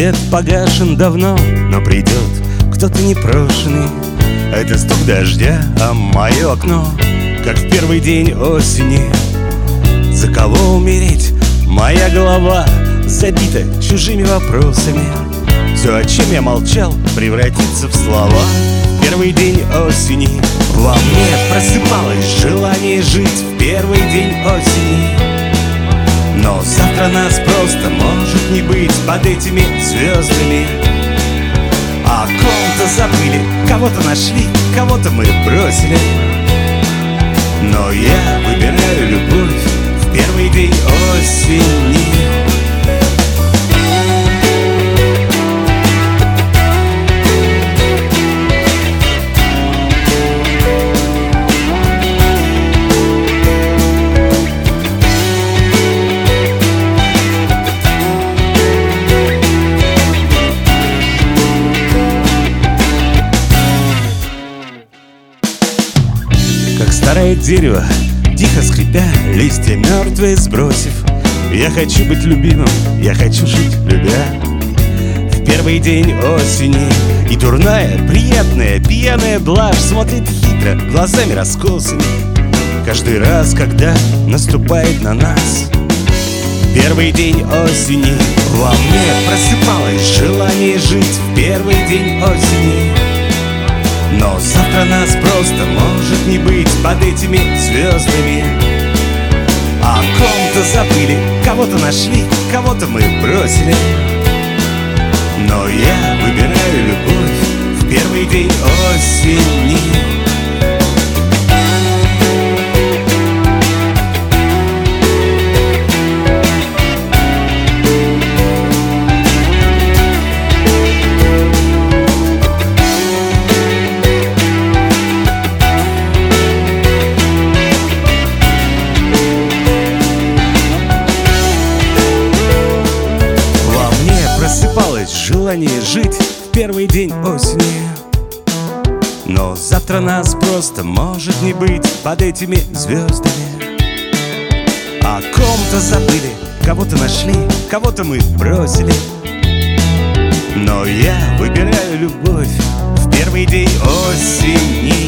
Свет погашен давно, но придет кто-то непрошенный. Это стук дождя, а мое окно, как в первый день осени. За кого умереть? Моя голова забита чужими вопросами. Все, о чем я молчал, превратится в слова. Первый день осени. Во мне просыпалось желание жить в первый день осени. Но завтра нас просто может не быть под этими звездами. О ком-то забыли, кого-то нашли, кого-то мы бросили. Но я выбираю любовь в первый день осени. Как старое дерево, тихо скрипя, листья мертвые сбросив, я хочу быть любимым, я хочу жить, любя. В первый день осени и дурная, приятная, пьяная блажь смотрит хитро, глазами раскосыми. Каждый раз, когда наступает на нас первый день осени, во мне просыпалось желание жить в первый день осени. Но завтра нас просто может не быть под этими звездами. О ком-то забыли, кого-то нашли, кого-то мы бросили. Но я выбираю любовь в первый день осени. Желание жить в первый день осени. Но завтра нас просто может не быть под этими звездами. О ком-то забыли, кого-то нашли, кого-то мы бросили. Но я выбираю любовь в первый день осени.